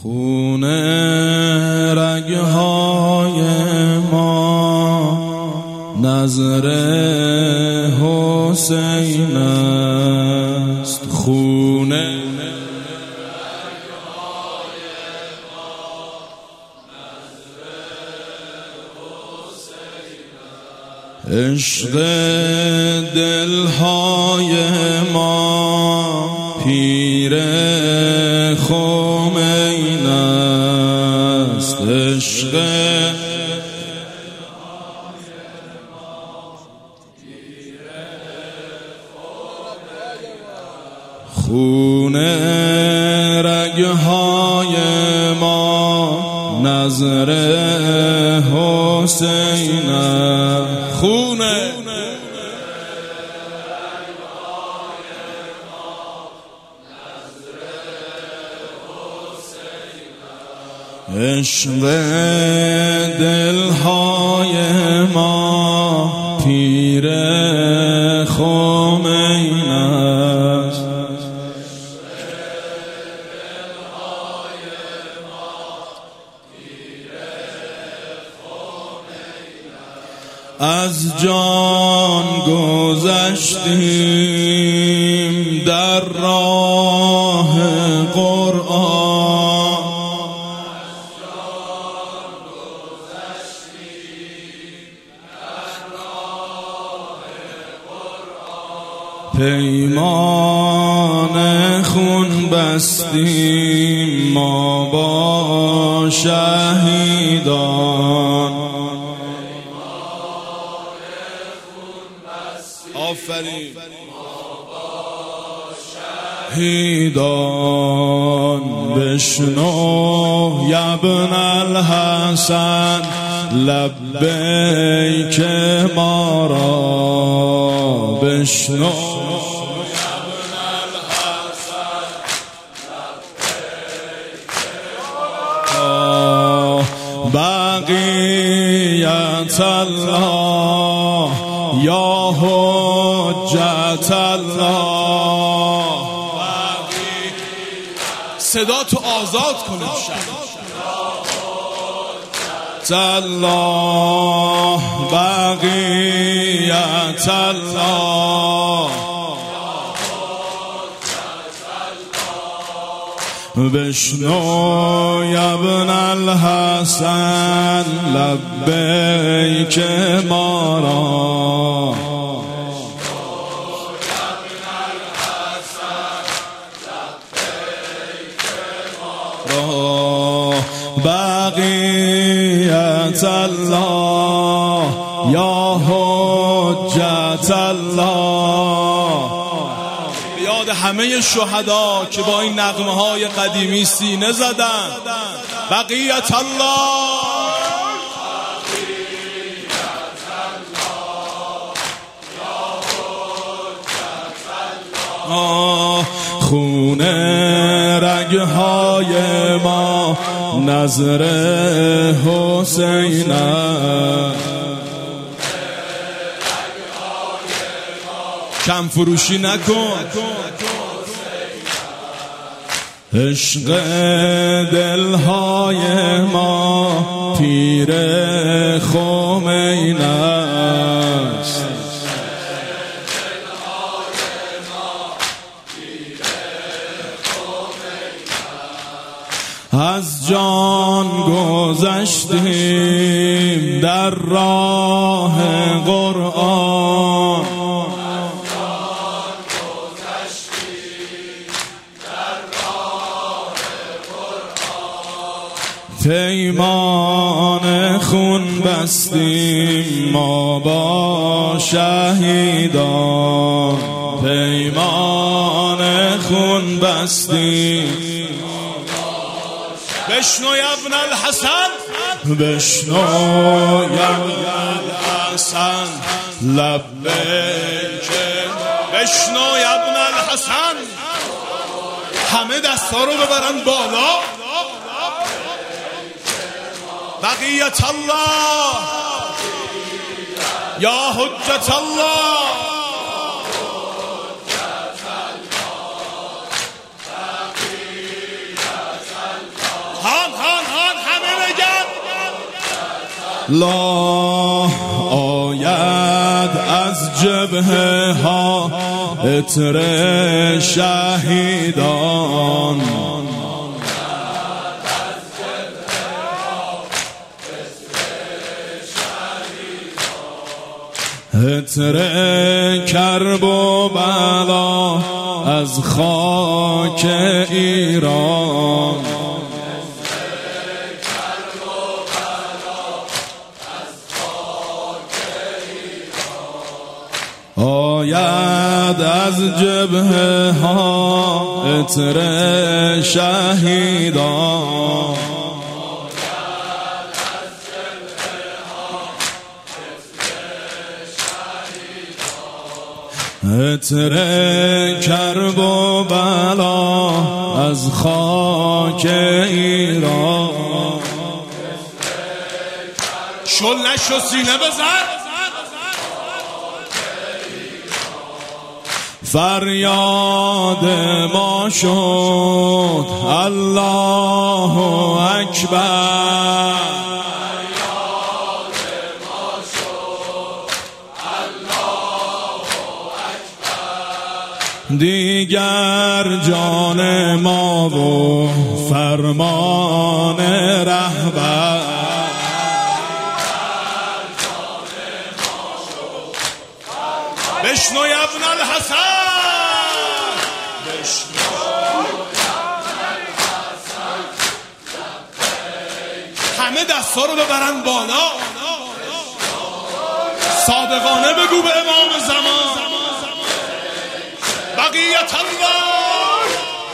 خون رگهای ما نظر حسین است. خون رگهای ما نظر حسین است. عشق دلهای ما پیر خمین است. عشق خون رگهای ما نظر حسین است. خون عشق دلهای ما پیر خمین است. از جان گذشتیم در راه قرآن، پیمان خون بستیم ما با شهیدان. آفرین شهیدان. بشنو یا ابن الحسن لبیک ما را. بشنو یا ابن الحسن لبیک ما را. بقیت الله یا حجت الله. صدا تو آزاد کنیم الله. بقیت الله. بشنو یا ابن الحسن لبیک ما را. بقیت الله یا حجت الله. یاد همه شهدا که با این نغمه های قدیمی سینه زدن. بقیت الله. خون رگهای ما نظر حسین است. کم فروشی نکن. عشق دلهای ما پیر خمین است. از جان گذشتیم در راه قرآن، پیمان خون بستیم ما با شهیدان. پیمان خون بستیم. بشنو یا ابن الحسن. بشنو یا ابن الحسن لبیک. بشنو یا ابن الحسن. همه دستا رو ببرن بالا. بقیت الله یا حجت الله. لا آید از جبهه ها عطر شهیدان، عطر کرب و بلا از خاک ایران، آید از جبهه ها عطر شهیدان، عطر کرب و بلا از خاک ایران. شل نشو سینه بزن، فریاد ما شد الله اکبر، دیگر جان ما و فرمان رهبر، بشنو یا ابن الحسن، بشنو همه دستا رو ببرن بالا، صادقانه بگو به امام زمان بقیت الله،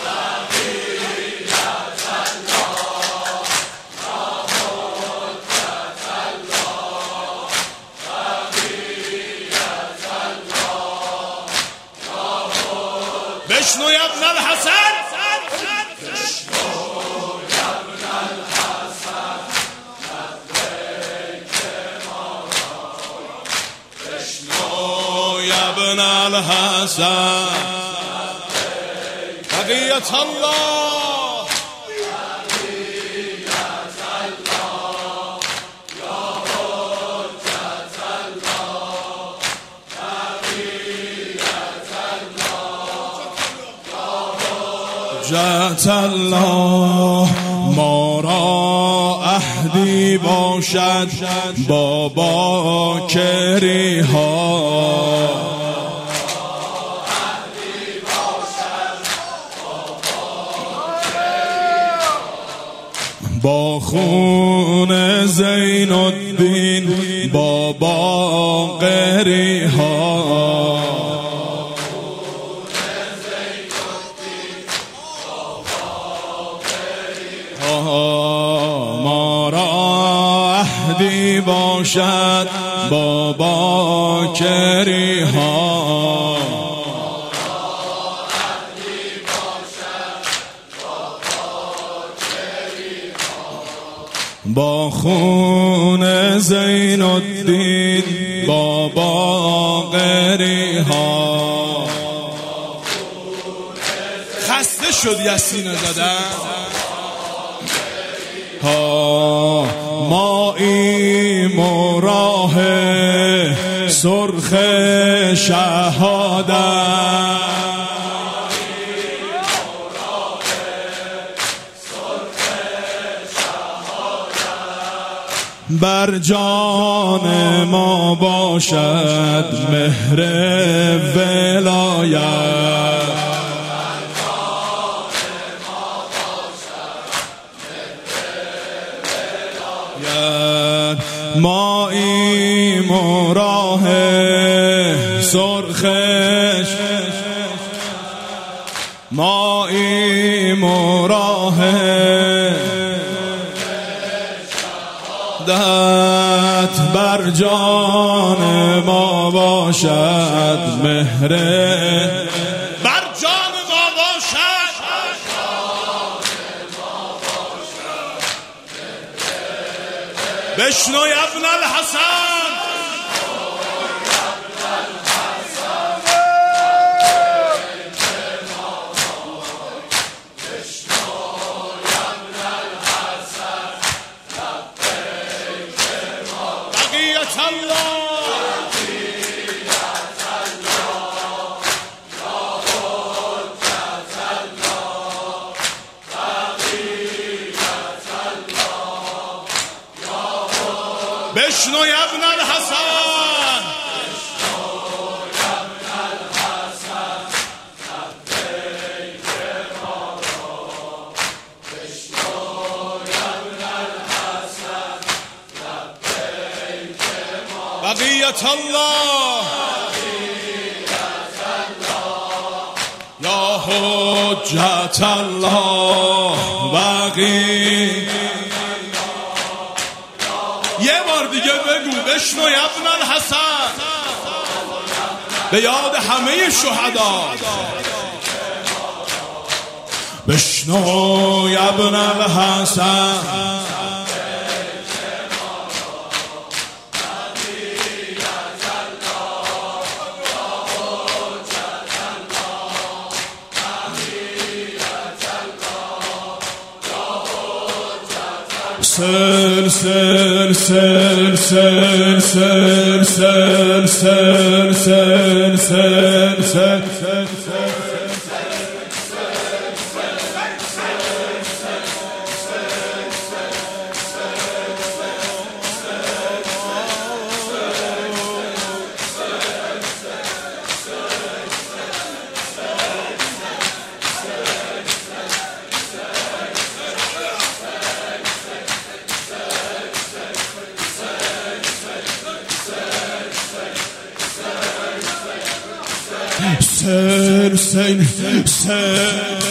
بشنو یا ابن الحسن، بشنو یا ابن الحسن بقیت الله، حجت الله ما را عهدی باشد با باکری ها، با خون زین الدین با باقری ها، ما را عهدی باشد با باکری ها، با خون زین الدین با باقری ها. خسته شد یسینه زدن ها، ما ایم و راه سرخ شهادت، بر جان ما باشد مهر ولایت، ما ایم و راه سرخش، ما ایم و راه دت، بر جان ما باشد مهر، بر جان ما باشد، بشنو یا ابن الحسن، الله بشنو یا ابن الحسن بقیت الله یا حجت الله بقی یه بار دیگه بگو بشنو یا ابن الحسن به یاد همه شهدا بشنو یا ابن الحسن سل سل سل سل سل سل سل سل سل سل سل سل سل